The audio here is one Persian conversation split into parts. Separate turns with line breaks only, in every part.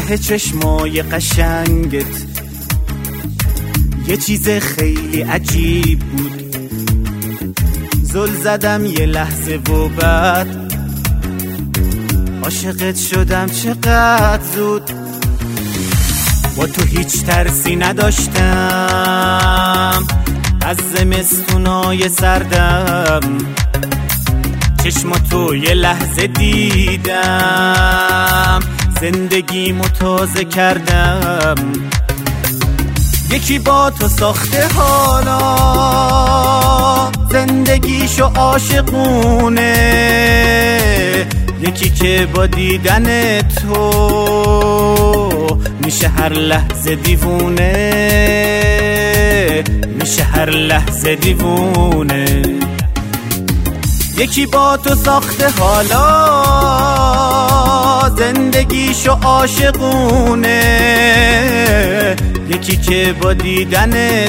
ته چشمای قشنگت یه چیز خیلی عجیب بود. زل زدم یه لحظه و بعد عاشقت شدم چقدر زود. با تو هیچ ترسی نداشتم از زمستونای سردم. چشماتو یه لحظه دیدم زندگیمو تازه کردم. یکی با تو ساخته حالا زندگیشو عاشقونه، یکی که با دیدن تو میشه هر لحظه دیوونه، میشه هر لحظه دیوونه. یکی با تو ساخته حالا زندگیشو عاشقونه، یکی که با دیدن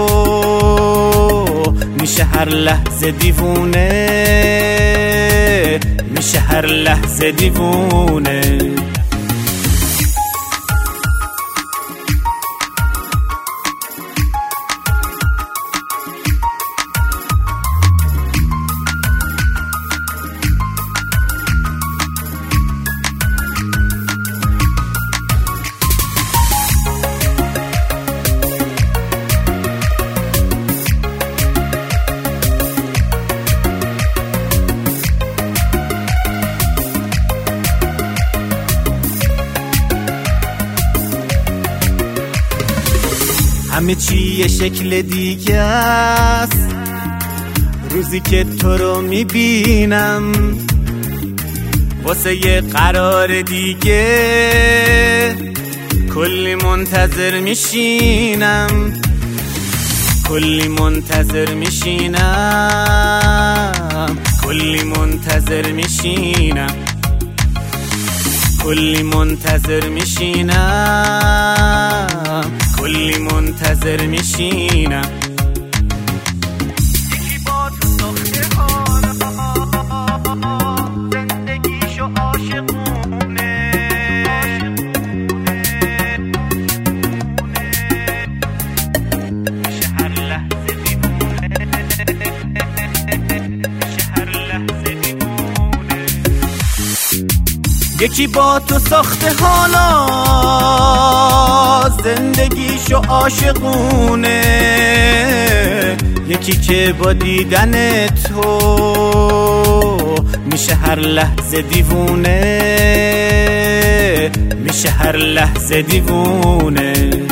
تو میشه هر لحظه دیوونه، میشه هر لحظه دیوونه. همه چی یه شکل دیگه است روزی که تو رو میبینم. واسه یه قرار دیگه کلی منتظر میشینم، کلی منتظر میشینم، کلی منتظر میشینم، کلی منتظر میشینم، کلی منتظر میشینم. یکی با تو ساخته حالا زندگیشو عاشقونه، میشه هر لحظه دیوونه، میشه هر لحظه دیوونه. یکی با تو ساخته حالا زندگیشو عاشقونه، یکی که با دیدن تو میشه هر لحظه دیوونه، میشه هر لحظه دیوونه.